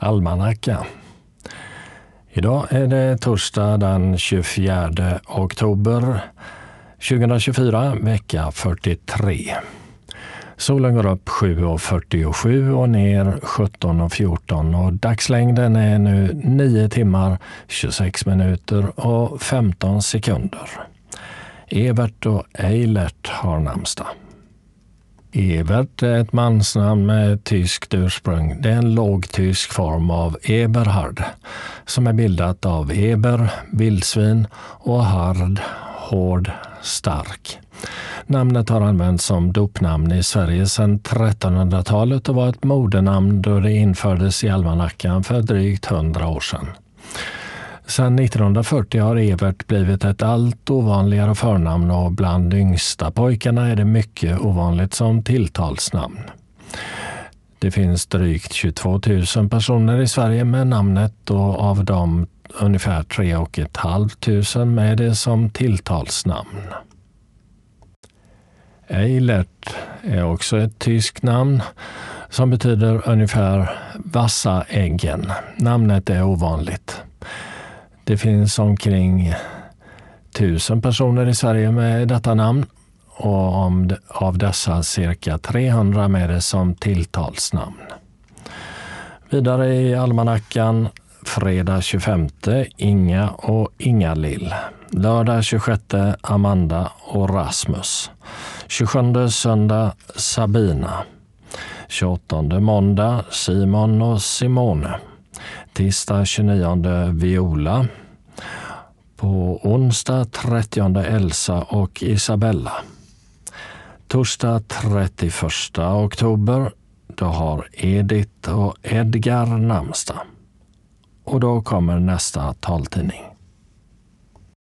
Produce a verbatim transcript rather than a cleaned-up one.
Almanacka. Idag är det torsdag den tjugofjärde oktober tjugohundratjugofyra, vecka fyrtiotre. Solen går upp sju och fyrtiosju och ner sjutton och fjorton och dagslängden är nu nio timmar, tjugosex minuter och femton sekunder. Evert och Eilert har namnsdag. Evert är ett mansnamn med tyskt ursprung. Det är en lågtysk form av Eberhard som är bildat av Eber, vildsvin, och hard, hård, stark. Namnet har använts som dopnamn i Sverige sedan trettonhundratalet och var ett modenamn då det infördes i almanackan för drygt hundra år sedan. Sedan nittonhundrafyrtio har Evert blivit ett allt ovanligare förnamn och bland yngsta pojkarna är det mycket ovanligt som tilltalsnamn. Det finns drygt tjugotvå tusen personer i Sverige med namnet och av dem ungefär tre och ett halvt tusen med det som tilltalsnamn. Eilert är också ett tyskt namn som betyder ungefär vassa äggen. Namnet är ovanligt. Det finns omkring tusen personer i Sverige med detta namn och om av dessa cirka trehundra med det som tilltalsnamn. Vidare i almanackan fredag tjugofemte Inga och Ingalill. Lördag tjugosjätte Amanda och Rasmus. tjugosjunde söndag Sabina. tjugoåttonde måndag Simon och Simone. Tisdag tjugonionde Viola. På onsdag trettionde Elsa och Isabella. Torsdag trettioförsta oktober då har Edith och Edgar namnsdag. Och då kommer nästa taltidning.